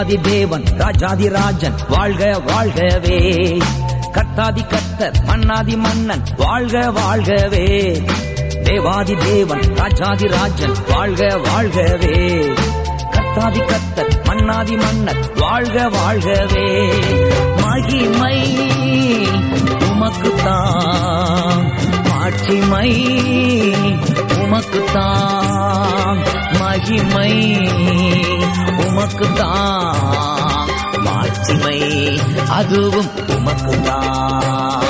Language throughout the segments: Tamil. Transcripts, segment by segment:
தேவாதி தேவன் ராஜாதி ராஜன் வாழ்க வாழ்கவே. கர்த்தாதி கர்த்தர் மன்னாதி மன்னன் வாழ்க வாழ்கவே. தேவாதி தேவன் ராஜாதி ராஜன் வாழ்க வாழ்கவே. கர்த்தாதி கர்த்தர் மன்னாதி மன்னன் வாழ்க வாழ்கவே. மகிமை உமக்குத்தான், மாட்சிமை உமக்குத்தான். மகிமை உமக்குத்தான், மாட்சிமை அதுவும் உமக்குத்தான்.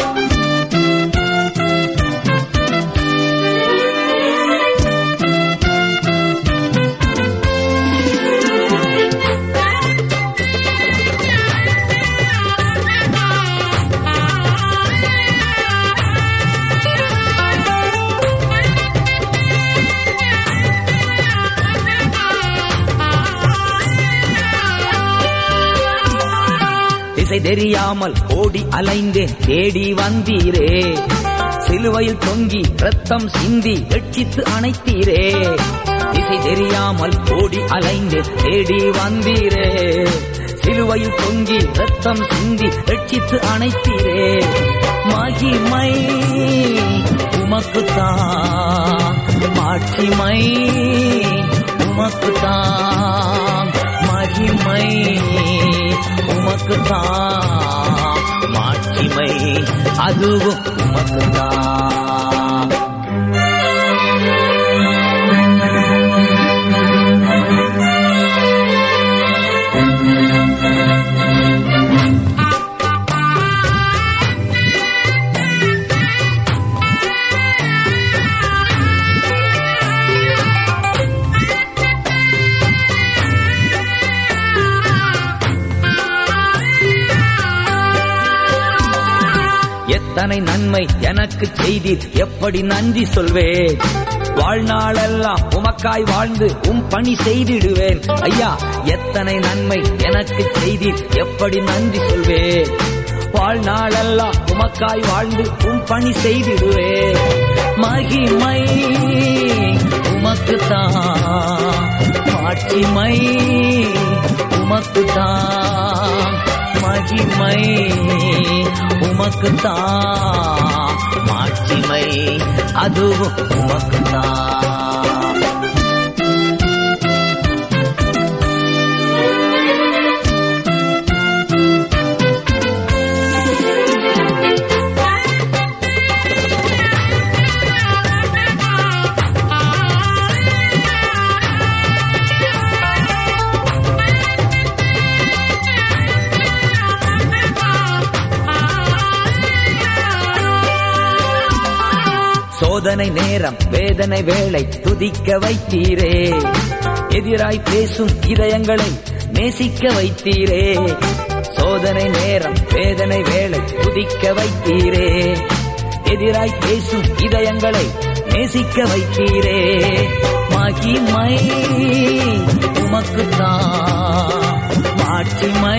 திசை தெரியாமல் ஓடி அலைந்தேன், தேடி வந்தீரே. சிலுவையில் தொங்கி ரத்தம் சிந்தி ரட்சித்து அணைத்தீரே. திசை தெரியாமல் ஓடி அலைந்தேன், தேடி வந்தீரே. சிலுவையில் தொங்கி ரத்தம் சிந்தி ரட்சித்து அணைத்தீரே. மகிமை உமக்குத்தான், மாட்சிமை உமக்குத்தான். மகிமை உமக்குத்தான், மாட்சிமை அதுவும் உமக்குத்தான். எத்தனை நன்மை எனக்கு செய்தீர், எப்படி நன்றி சொல்வேன். வாழ்நாளெல்லாம் உமக்காய் வாழ்ந்து பணி செய்திடுவேன். ஐயா, எத்தனை நன்மை எனக்கு செய்தீர், எப்படி நன்றி சொல்வேன். வாழ்நாளெல்லாம் உமக்காய் வாழ்ந்து பணி செய்திடுவேன். மகிமை உமக்குத்தான், மாட்சிமை உமக்குத்தான். மகிமை உமக்குத்தான், மாட்சிமை அதுவும் உமக்குத்தான். சோதனை நேரம் வேதனை வேளை துதிக்க வைத்தீரே. எதிராய் பேசும் இதயங்களை நேசிக்க வைத்தீரே. சோதனை நேரம் வேதனை வேளை துதிக்க வைத்தீரே. எதிராய் பேசும் இதயங்களை நேசிக்க வைத்தீரே. மகிமை உமக்குத்தான், மாட்சிமை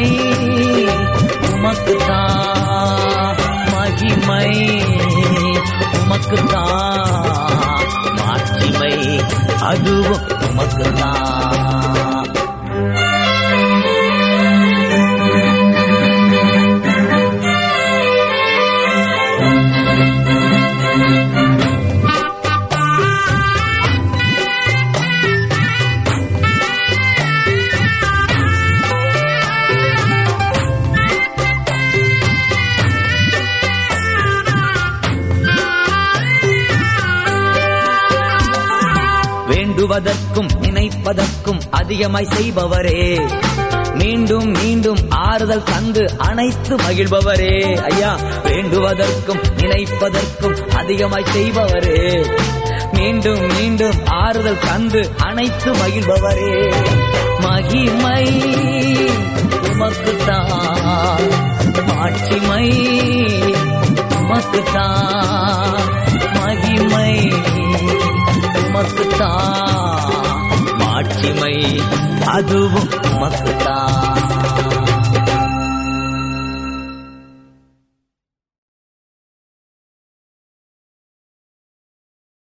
உமக்குத்தான். மகிமை உமக்குத்தான், மாட்சிமை அதுவும் உமக்குத்தான். வேண்டுவதற்கும் நினைப்பதற்கும் அதிகமாய் செய்பவரே. மீண்டும் மீண்டும் ஆறுதல் தந்து அணைத்து மகிழ்பவரே. ஐயா, வேண்டுவதற்கும் நினைப்பதற்கும் அதிகமாய் செய்பவரே. மீண்டும் மீண்டும் ஆறுதல் தந்து அணைத்து மகிழ்பவரே. மகிமை உமக்குத்தான், மாட்சிமை உமக்குத்தான். மகிமை உமக்குத்தான், மாட்சிமை அதுவும் உமக்குத்தான்.